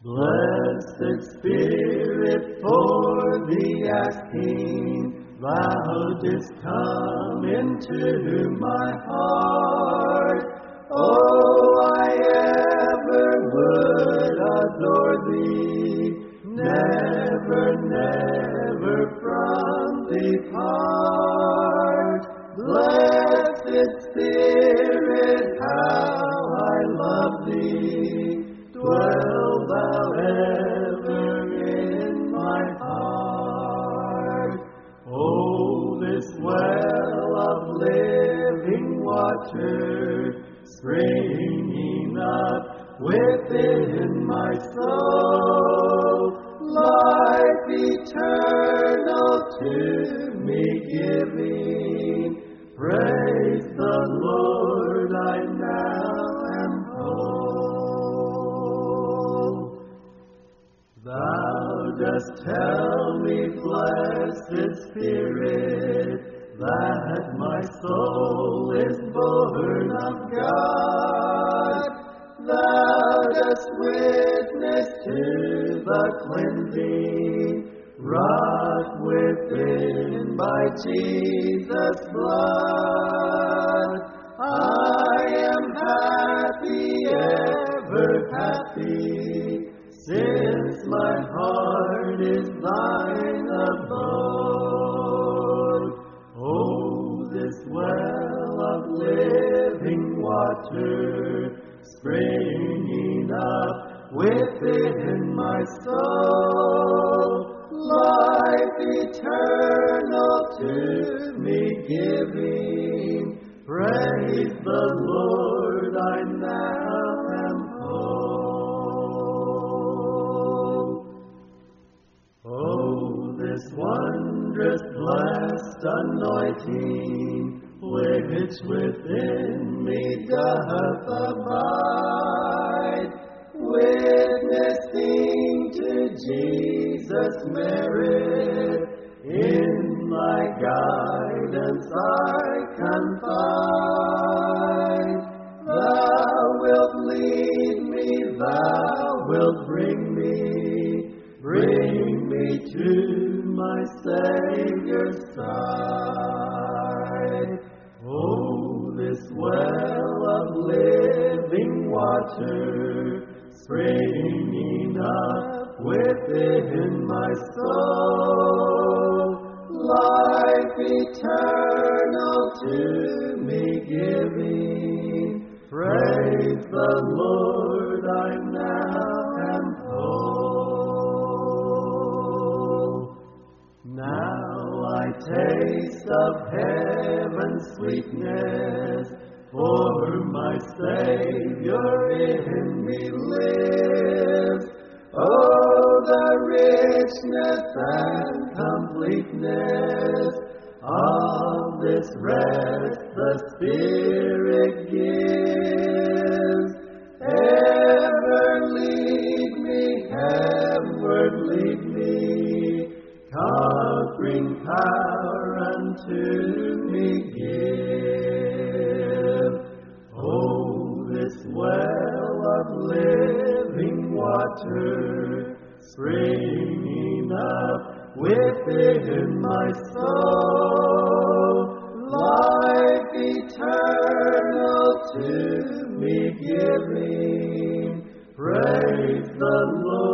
Blessed Spirit, for the asking, thou didst come into my heart. Oh, I ever would adore thee, never, never from thee part. Blessed Spirit, how I love thee, dwell thou ever in my heart. Oh, this well of living water, springing up within my soul, life eternal to me giving, praise the Lord, I now am whole. Thou dost tell me, blessed Spirit, that my soul is born of God. Thou dost witness to the cleansing wrought within by Jesus' blood. I am happy, ever happy, since my heart is thine abode. Oh, this well of living water, springing up within my soul, life eternal to me giving, praise the Lord, I now am whole. Oh, this wondrous blessed anointing, which within me doth abide, witnessing to Jesus' merit, in my guidance I confide. Thou wilt lead me, thou wilt bring me to my Savior's side. Oh, this well of living water, springing up within my soul, life eternal to me giving, praise the Lord, I now am whole. Now I taste of heaven's sweetness, for my Savior in me lives. Oh, the richness and completeness of this rest the Spirit gives. Ever lead me, heavenward lead me, conquering power unto me give. Oh, this well of living water, springing up within my soul, life eternal to me giving, praise the Lord.